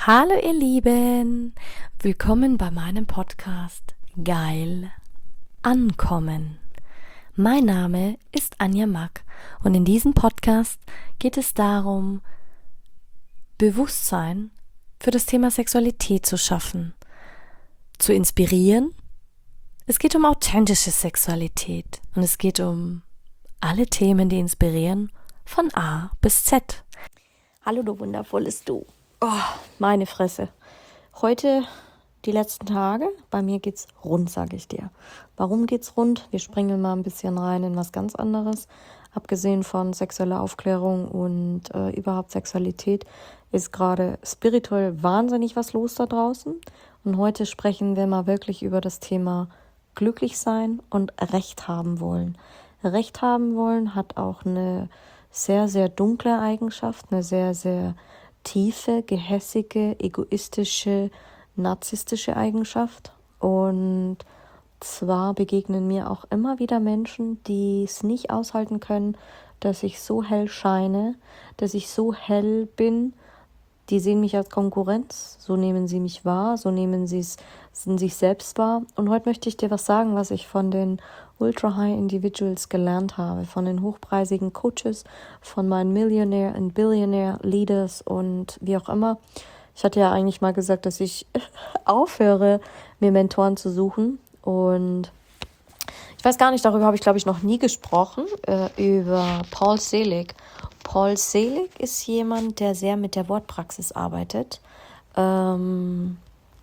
Hallo ihr Lieben, willkommen bei meinem Podcast Geil Ankommen. Mein Name ist Anja Mack und in diesem Podcast geht es darum, Bewusstsein für das Thema Sexualität zu schaffen, zu inspirieren. Es geht um authentische Sexualität und es geht um alle Themen, die inspirieren, von A bis Z. Hallo du wundervolles Du. Oh, meine Fresse. Heute, die letzten Tage, bei mir geht's rund, sage ich dir. Warum geht's rund? Wir springen mal ein bisschen rein in was ganz anderes. Abgesehen von sexueller Aufklärung und überhaupt Sexualität ist gerade spirituell wahnsinnig was los da draußen. Und heute sprechen wir mal wirklich über das Thema glücklich sein und Recht haben wollen. Recht haben wollen hat auch eine sehr, sehr dunkle Eigenschaft, eine sehr, sehr tiefe, gehässige, egoistische, narzisstische Eigenschaft. Und zwar begegnen mir auch immer wieder Menschen, die es nicht aushalten können, dass ich so hell scheine, dass ich so hell bin. Die sehen mich als Konkurrenz, so nehmen sie mich wahr, so nehmen sie es in sich selbst wahr. Und heute möchte ich dir was sagen, was ich von den Ultra High Individuals gelernt habe, von den hochpreisigen Coaches, von meinen Millionaire und Billionaire Leaders und wie auch immer. Ich hatte ja eigentlich mal gesagt, dass ich aufhöre, mir Mentoren zu suchen. Und ich weiß gar nicht, darüber habe ich, glaube ich, noch nie gesprochen, über Paul Selig. Paul Selig ist jemand, der sehr mit der Wortpraxis arbeitet. Und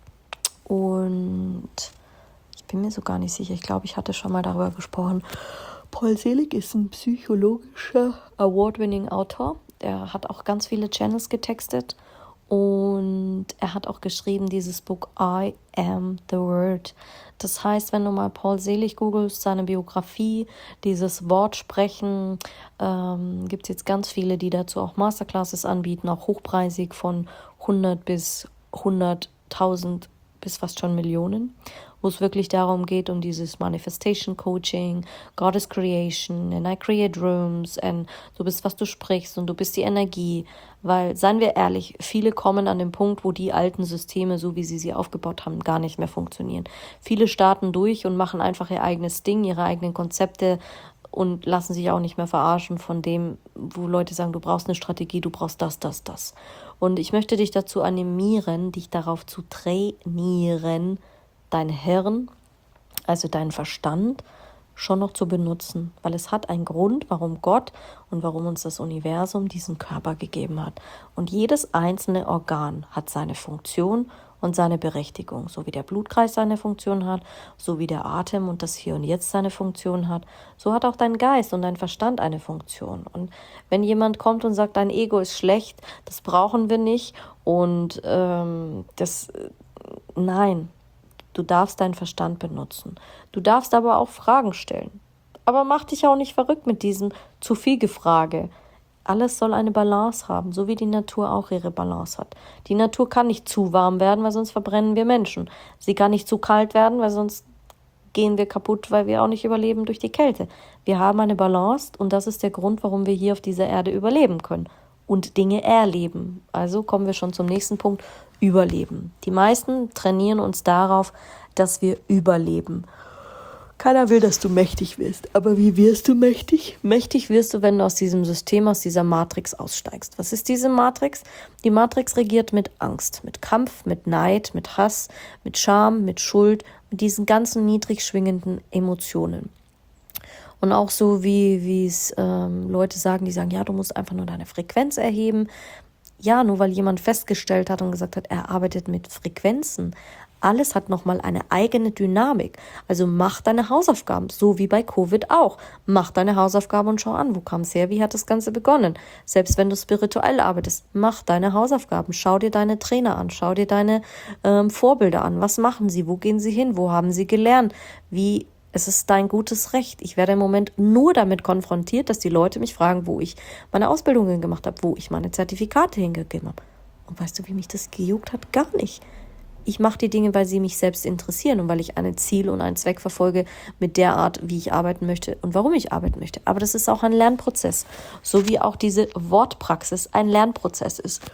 ich bin mir so gar nicht sicher. Ich glaube, ich hatte schon mal darüber gesprochen. Paul Selig ist ein psychologischer Award-winning Autor. Er hat auch ganz viele Channels getextet. Und er hat auch geschrieben dieses Buch I Am the Word. Das heißt, wenn du mal Paul Selig googelst, seine Biografie, dieses Wort sprechen, gibt es jetzt ganz viele, die dazu auch Masterclasses anbieten, auch hochpreisig von 100 bis 100.000 bis fast schon Millionen, wo es wirklich darum geht, um dieses Manifestation Coaching, Goddess Creation, and I create rooms, and du bist, was du sprichst und du bist die Energie, weil, seien wir ehrlich, viele kommen an den Punkt, wo die alten Systeme, so wie sie aufgebaut haben, gar nicht mehr funktionieren. Viele starten durch und machen einfach ihr eigenes Ding, ihre eigenen Konzepte und lassen sich auch nicht mehr verarschen von dem, wo Leute sagen, du brauchst eine Strategie, du brauchst das. Und ich möchte dich dazu animieren, dich darauf zu trainieren, dein Hirn, also deinen Verstand, schon noch zu benutzen. Weil es hat einen Grund, warum Gott und warum uns das Universum diesen Körper gegeben hat. Und jedes einzelne Organ hat seine Funktion und seine Berechtigung. So wie der Blutkreis seine Funktion hat, so wie der Atem und das Hier und Jetzt seine Funktion hat, so hat auch dein Geist und dein Verstand eine Funktion. Und wenn jemand kommt und sagt, dein Ego ist schlecht, das brauchen wir nicht und nein, du darfst deinen Verstand benutzen. Du darfst aber auch Fragen stellen. Aber mach dich auch nicht verrückt mit diesem zu viel Gefrage. Alles soll eine Balance haben, so wie die Natur auch ihre Balance hat. Die Natur kann nicht zu warm werden, weil sonst verbrennen wir Menschen. Sie kann nicht zu kalt werden, weil sonst gehen wir kaputt, weil wir auch nicht überleben durch die Kälte. Wir haben eine Balance und das ist der Grund, warum wir hier auf dieser Erde überleben können und Dinge erleben. Also kommen wir schon zum nächsten Punkt, Überleben. Die meisten trainieren uns darauf, dass wir überleben. Keiner will, dass du mächtig wirst. Aber wie wirst du mächtig? Mächtig wirst du, wenn du aus diesem System, aus dieser Matrix aussteigst. Was ist diese Matrix? Die Matrix regiert mit Angst, mit Kampf, mit Neid, mit Hass, mit Scham, mit Schuld, mit diesen ganzen niedrig schwingenden Emotionen. Und auch so, wie es Leute sagen, die sagen, ja, du musst einfach nur deine Frequenz erheben. Ja, nur weil jemand festgestellt hat und gesagt hat, er arbeitet mit Frequenzen. Alles hat nochmal eine eigene Dynamik. Also mach deine Hausaufgaben, so wie bei Covid auch. Mach deine Hausaufgaben und schau an, wo kam es her, wie hat das Ganze begonnen. Selbst wenn du spirituell arbeitest, mach deine Hausaufgaben. Schau dir deine Trainer an, schau dir deine Vorbilder an. Was machen sie, wo gehen sie hin, wo haben sie gelernt, es ist dein gutes Recht. Ich werde im Moment nur damit konfrontiert, dass die Leute mich fragen, wo ich meine Ausbildungen gemacht habe, wo ich meine Zertifikate hingegeben habe. Und weißt du, wie mich das gejuckt hat? Gar nicht. Ich mache die Dinge, weil sie mich selbst interessieren und weil ich ein Ziel und einen Zweck verfolge mit der Art, wie ich arbeiten möchte und warum ich arbeiten möchte. Aber das ist auch ein Lernprozess, so wie auch diese Wortpraxis ein Lernprozess ist.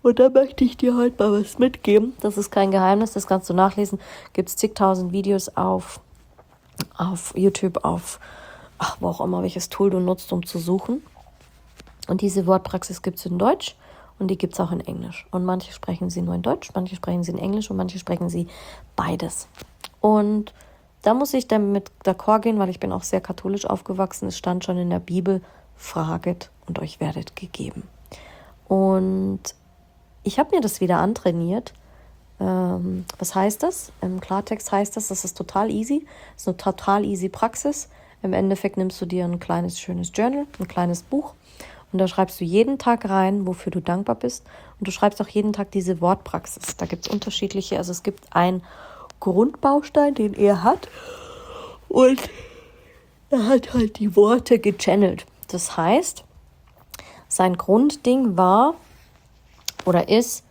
Und da möchte ich dir heute mal was mitgeben. Das ist kein Geheimnis, das kannst du nachlesen. Gibt es zigtausend Videos auf YouTube, wo auch immer, welches Tool du nutzt, um zu suchen. Und diese Wortpraxis gibt es in Deutsch und die gibt es auch in Englisch. Und manche sprechen sie nur in Deutsch, manche sprechen sie in Englisch und manche sprechen sie beides. Und da muss ich dann mit d'accord gehen, weil ich bin auch sehr katholisch aufgewachsen. Es stand schon in der Bibel, fraget und euch werdet gegeben. Und ich habe mir das wieder antrainiert. Was heißt das? Im Klartext heißt das ist total easy. Das ist eine total easy Praxis. Im Endeffekt nimmst du dir ein kleines, schönes Journal, ein kleines Buch und da schreibst du jeden Tag rein, wofür du dankbar bist. Und du schreibst auch jeden Tag diese Wortpraxis. Da gibt es unterschiedliche, also es gibt einen Grundbaustein, den er hat und er hat halt die Worte gechannelt. Das heißt, sein Grundding war oder ist,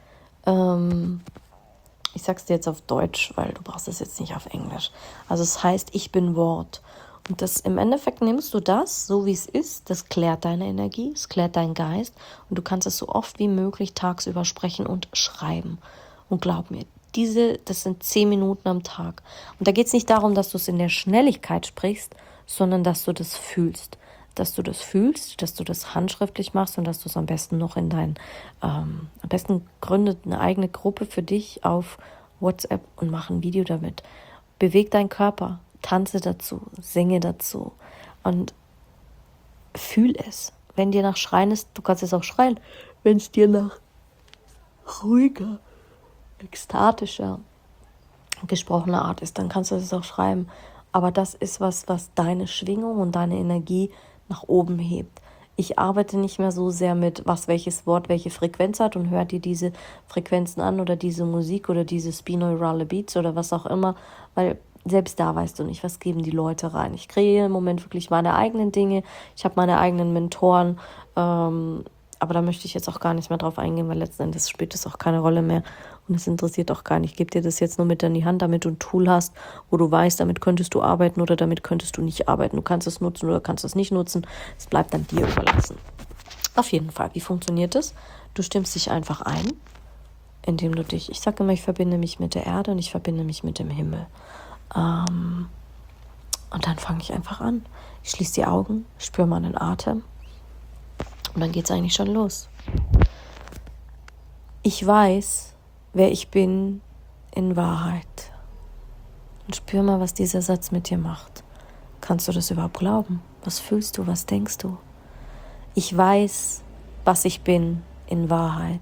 ich sag's dir jetzt auf Deutsch, weil du brauchst es jetzt nicht auf Englisch. Also es heißt, ich bin Wort. Und das im Endeffekt nimmst du das, so wie es ist, das klärt deine Energie, es klärt deinen Geist und du kannst es so oft wie möglich tagsüber sprechen und schreiben. Und glaub mir, das sind 10 Minuten am Tag. Und da geht es nicht darum, dass du es in der Schnelligkeit sprichst, sondern dass du das fühlst. Dass du das fühlst, dass du das handschriftlich machst und dass du es am besten noch in am besten gründet eine eigene Gruppe für dich auf WhatsApp und mach ein Video damit. Beweg deinen Körper, tanze dazu, singe dazu und fühl es. Wenn dir nach Schreien ist, du kannst es auch schreien. Wenn es dir nach ruhiger, ekstatischer, gesprochener Art ist, dann kannst du es auch schreiben. Aber das ist was deine Schwingung und deine Energie nach oben hebt. Ich arbeite nicht mehr so sehr mit, welches Wort welche Frequenz hat und hör dir diese Frequenzen an oder diese Musik oder diese binaurale Beats oder was auch immer, weil selbst da weißt du nicht, was geben die Leute rein. Ich kreiere im Moment wirklich meine eigenen Dinge. Ich habe meine eigenen Mentoren, aber da möchte ich jetzt auch gar nicht mehr drauf eingehen, weil letzten Endes spielt es auch keine Rolle mehr und es interessiert auch gar nicht. Ich gebe dir das jetzt nur mit in die Hand, damit du ein Tool hast, wo du weißt, damit könntest du arbeiten oder damit könntest du nicht arbeiten. Du kannst es nutzen oder kannst es nicht nutzen. Es bleibt dann dir überlassen. Auf jeden Fall, wie funktioniert es? Du stimmst dich einfach ein, indem du ich sage immer, ich verbinde mich mit der Erde und ich verbinde mich mit dem Himmel. Und dann fange ich einfach an. Ich schließe die Augen, spüre meinen Atem. Und dann geht es eigentlich schon los. Ich weiß, wer ich bin in Wahrheit. Und spür mal, was dieser Satz mit dir macht. Kannst du das überhaupt glauben? Was fühlst du? Was denkst du? Ich weiß, was ich bin in Wahrheit.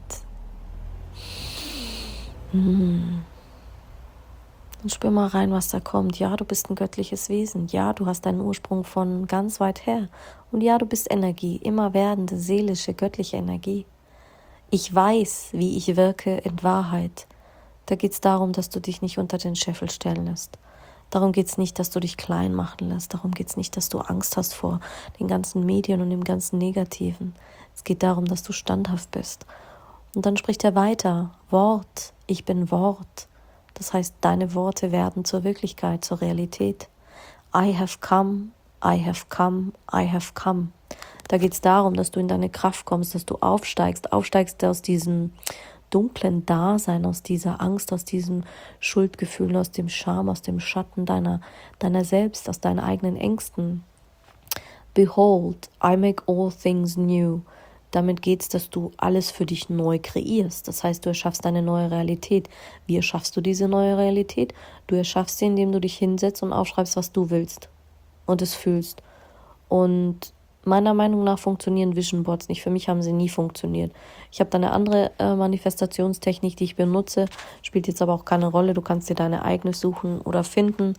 Und spür mal rein, was da kommt. Ja, du bist ein göttliches Wesen. Ja, du hast deinen Ursprung von ganz weit her. Und ja, du bist Energie, immer werdende, seelische, göttliche Energie. Ich weiß, wie ich wirke in Wahrheit. Da geht es darum, dass du dich nicht unter den Scheffel stellen lässt. Darum geht es nicht, dass du dich klein machen lässt. Darum geht es nicht, dass du Angst hast vor den ganzen Medien und dem ganzen Negativen. Es geht darum, dass du standhaft bist. Und dann spricht er weiter. Wort, ich bin Wort. Das heißt, deine Worte werden zur Wirklichkeit, zur Realität. I have come, I have come, I have come. Da geht es darum, dass du in deine Kraft kommst, dass du aufsteigst aus diesem dunklen Dasein, aus dieser Angst, aus diesem Schuldgefühl, aus dem Scham, aus dem Schatten deiner selbst, aus deinen eigenen Ängsten. Behold, I make all things new. Damit geht es, dass du alles für dich neu kreierst. Das heißt, du erschaffst eine neue Realität. Wie erschaffst du diese neue Realität? Du erschaffst sie, indem du dich hinsetzt und aufschreibst, was du willst und es fühlst. Und meiner Meinung nach funktionieren Vision Boards nicht. Für mich haben sie nie funktioniert. Ich habe da eine andere Manifestationstechnik, die ich benutze. Spielt jetzt aber auch keine Rolle. Du kannst dir deine eigene suchen oder finden.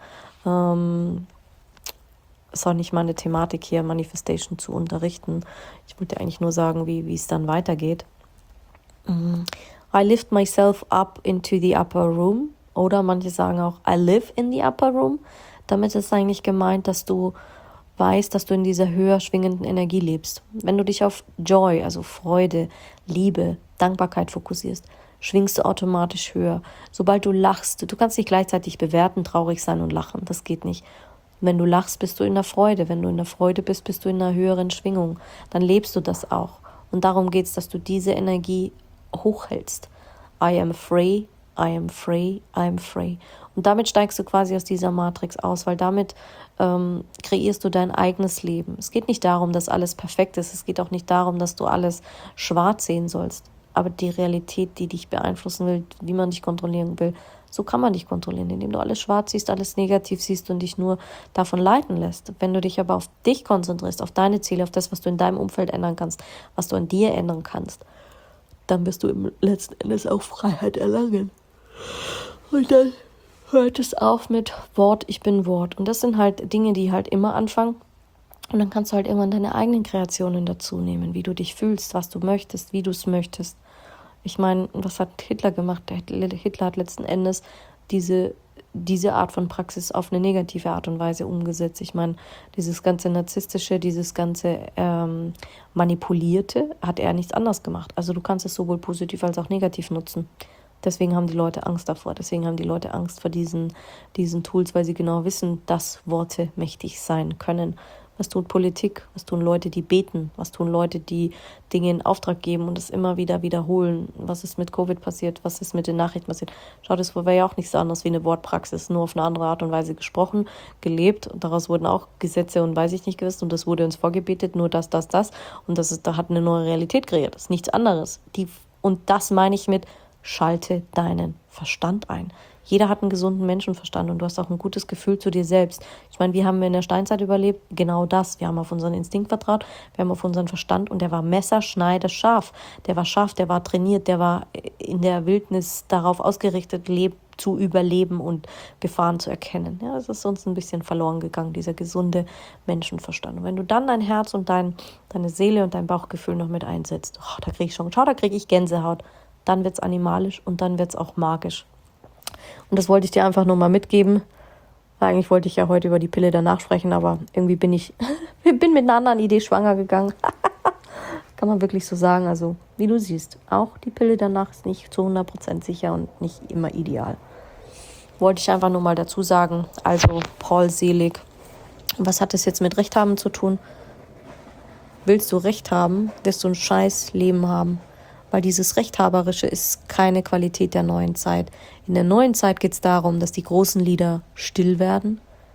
Ist auch nicht meine Thematik hier, Manifestation zu unterrichten. Ich wollte eigentlich nur sagen, wie es dann weitergeht. I lift myself up into the upper room. Oder manche sagen auch, I live in the upper room. Damit ist eigentlich gemeint, dass du weißt, dass du in dieser höher schwingenden Energie lebst. Wenn du dich auf Joy, also Freude, Liebe, Dankbarkeit fokussierst, schwingst du automatisch höher. Sobald du lachst, du kannst nicht gleichzeitig bewerten, traurig sein und lachen. Das geht nicht. Wenn du lachst, bist du in der Freude. Wenn du in der Freude bist, bist du in einer höheren Schwingung. Dann lebst du das auch. Und darum geht es, dass du diese Energie hochhältst. I am free, I am free, I am free. Und damit steigst du quasi aus dieser Matrix aus, weil damit kreierst du dein eigenes Leben. Es geht nicht darum, dass alles perfekt ist. Es geht auch nicht darum, dass du alles schwarz sehen sollst. Aber die Realität, die dich beeinflussen will, wie man dich kontrollieren will, so kann man dich kontrollieren, indem du alles schwarz siehst, alles negativ siehst und dich nur davon leiten lässt. Wenn du dich aber auf dich konzentrierst, auf deine Ziele, auf das, was du in deinem Umfeld ändern kannst, was du an dir ändern kannst, dann wirst du im letzten Endes auch Freiheit erlangen. Und dann hört es auf mit Wort, ich bin Wort. Und das sind halt Dinge, die halt immer anfangen. Und dann kannst du halt irgendwann deine eigenen Kreationen dazu nehmen, wie du dich fühlst, was du möchtest, wie du es möchtest. Ich meine, was hat Hitler gemacht? Hitler hat letzten Endes diese Art von Praxis auf eine negative Art und Weise umgesetzt. Ich meine, dieses ganze Narzisstische, dieses ganze Manipulierte hat er nichts anderes gemacht. Also du kannst es sowohl positiv als auch negativ nutzen. Deswegen haben die Leute Angst davor. Deswegen haben die Leute Angst vor diesen Tools, weil sie genau wissen, dass Worte mächtig sein können. Was tut Politik? Was tun Leute, die beten? Was tun Leute, die Dinge in Auftrag geben und es immer wieder wiederholen? Was ist mit Covid passiert? Was ist mit den Nachrichten passiert? Schau, das war ja auch nichts anderes wie eine Wortpraxis, nur auf eine andere Art und Weise gesprochen, gelebt. Und daraus wurden auch Gesetze und weiß ich nicht gewusst. Und das wurde uns vorgebetet, nur das. Und da hat eine neue Realität kreiert. Das ist nichts anderes. Und das meine ich mit schalte deinen Verstand ein. Jeder hat einen gesunden Menschenverstand und du hast auch ein gutes Gefühl zu dir selbst. Ich meine, wir haben in der Steinzeit überlebt, genau das. Wir haben auf unseren Instinkt vertraut, wir haben auf unseren Verstand und der war messerschneidescharf. Der war scharf, der war trainiert, der war in der Wildnis darauf ausgerichtet, zu überleben und Gefahren zu erkennen. Ja, es ist uns ein bisschen verloren gegangen, dieser gesunde Menschenverstand. Und wenn du dann dein Herz und deine Seele und dein Bauchgefühl noch mit einsetzt, da kriege ich Gänsehaut. Dann wird es animalisch und dann wird es auch magisch. Und das wollte ich dir einfach nur mal mitgeben. Eigentlich wollte ich ja heute über die Pille danach sprechen, aber irgendwie bin mit einer anderen Idee schwanger gegangen. Kann man wirklich so sagen. Also, wie du siehst, auch die Pille danach ist nicht zu 100% sicher und nicht immer ideal. Wollte ich einfach nur mal dazu sagen. Also, Paul Selig. Was hat das jetzt mit Recht haben zu tun? Willst du Recht haben, wirst du ein scheiß Leben haben. Weil dieses Rechthaberische ist keine Qualität der neuen Zeit. In der neuen Zeit geht es darum, dass die großen Lieder still werden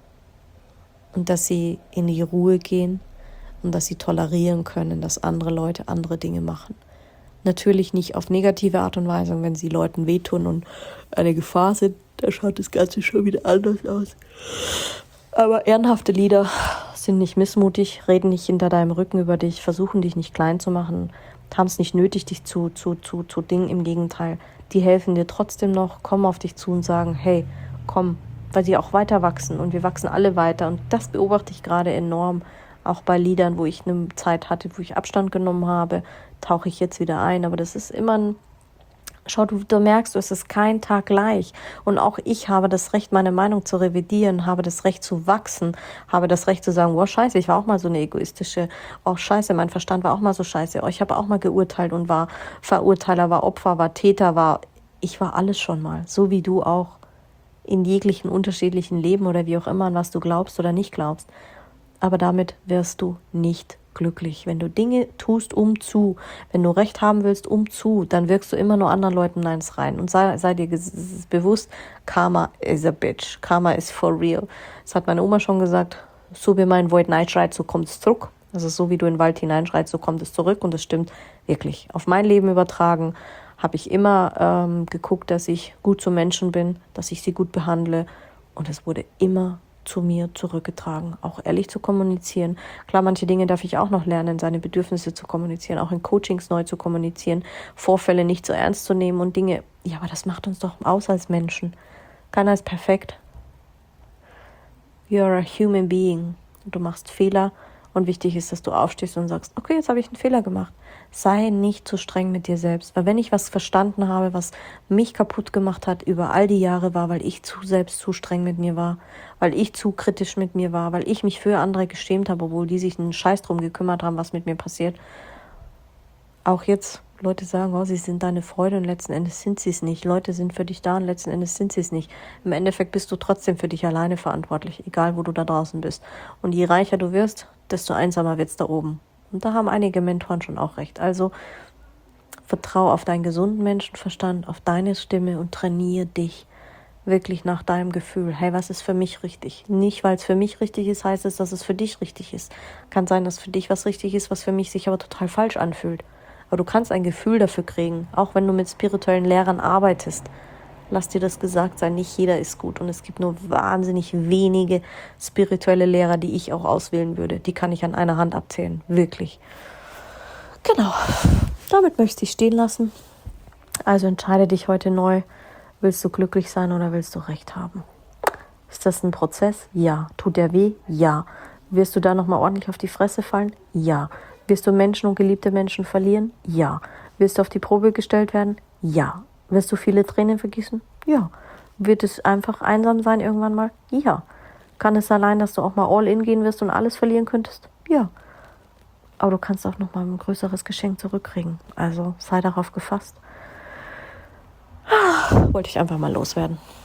und dass sie in die Ruhe gehen und dass sie tolerieren können, dass andere Leute andere Dinge machen. Natürlich nicht auf negative Art und Weise, wenn sie Leuten wehtun und eine Gefahr sind, da schaut das Ganze schon wieder anders aus. Aber ehrenhafte Lieder sind nicht missmutig, reden nicht hinter deinem Rücken über dich, versuchen dich nicht klein zu machen, haben es nicht nötig, dich zu Dingen. Im Gegenteil, die helfen dir trotzdem noch, kommen auf dich zu und sagen, hey, komm, weil sie auch weiter wachsen und wir wachsen alle weiter. Und das beobachte ich gerade enorm, auch bei Liedern, wo ich eine Zeit hatte, wo ich Abstand genommen habe, tauche ich jetzt wieder ein. Aber das ist immer schau, du merkst, es ist kein Tag gleich. Und auch ich habe das Recht, meine Meinung zu revidieren, habe das Recht zu wachsen, habe das Recht zu sagen, wow, scheiße, ich war auch mal so eine egoistische, oh scheiße, mein Verstand war auch mal so scheiße, oh, ich habe auch mal geurteilt und war Verurteiler, war Opfer, war Täter, ich war alles schon mal, so wie du auch in jeglichen unterschiedlichen Leben oder wie auch immer, an was du glaubst oder nicht glaubst. Aber damit wirst du nicht glücklich. Wenn du Dinge tust, wenn du Recht haben willst, dann wirkst du immer nur anderen Leuten eins rein. Und sei dir bewusst, Karma is a bitch. Karma is for real. Das hat meine Oma schon gesagt. So wie mein Wald hineinschreit, so kommt es zurück. Also so wie du in den Wald hineinschreist, so kommt es zurück. Und das stimmt wirklich. Auf mein Leben übertragen habe ich immer geguckt, dass ich gut zu Menschen bin, dass ich sie gut behandle. Und es wurde immer zu mir zurückgetragen, auch ehrlich zu kommunizieren. Klar, manche Dinge darf ich auch noch lernen, seine Bedürfnisse zu kommunizieren, auch in Coachings neu zu kommunizieren, Vorfälle nicht so ernst zu nehmen und Dinge, ja, aber das macht uns doch aus als Menschen. Keiner ist perfekt. You're a human being. Du machst Fehler und wichtig ist, dass du aufstehst und sagst, okay, jetzt habe ich einen Fehler gemacht. Sei nicht zu streng mit dir selbst, weil wenn ich was verstanden habe, was mich kaputt gemacht hat über all die Jahre war, weil ich selbst zu streng mit mir war, weil ich zu kritisch mit mir war, weil ich mich für andere geschämt habe, obwohl die sich einen Scheiß drum gekümmert haben, was mit mir passiert. Auch jetzt, Leute sagen, oh, sie sind deine Freude und letzten Endes sind sie es nicht. Leute sind für dich da und letzten Endes sind sie es nicht. Im Endeffekt bist du trotzdem für dich alleine verantwortlich, egal wo du da draußen bist. Und je reicher du wirst, desto einsamer wird's da oben. Und da haben einige Mentoren schon auch recht. Also Vertrau auf deinen gesunden Menschenverstand, auf deine Stimme und trainiere dich wirklich nach deinem Gefühl. Hey, was ist für mich richtig? Nicht, weil es für mich richtig ist, heißt es, dass es für dich richtig ist. Kann sein, dass für dich was richtig ist, was für mich sich aber total falsch anfühlt. Aber du kannst ein Gefühl dafür kriegen, auch wenn du mit spirituellen Lehrern arbeitest. Lass dir das gesagt sein, nicht jeder ist gut. Und es gibt nur wahnsinnig wenige spirituelle Lehrer, die ich auch auswählen würde. Die kann ich an einer Hand abzählen, wirklich. Genau, damit möchte ich stehen lassen. Also entscheide dich heute neu. Willst du glücklich sein oder willst du Recht haben? Ist das ein Prozess? Ja. Tut der weh? Ja. Wirst du da nochmal ordentlich auf die Fresse fallen? Ja. Wirst du Menschen und geliebte Menschen verlieren? Ja. Wirst du auf die Probe gestellt werden? Ja. Wirst du viele Tränen vergießen? Ja. Wird es einfach einsam sein irgendwann mal? Ja. Kann es sein, dass du auch mal all in gehen wirst und alles verlieren könntest? Ja. Aber du kannst auch nochmal ein größeres Geschenk zurückkriegen. Also sei darauf gefasst. Wollte ich einfach mal loswerden.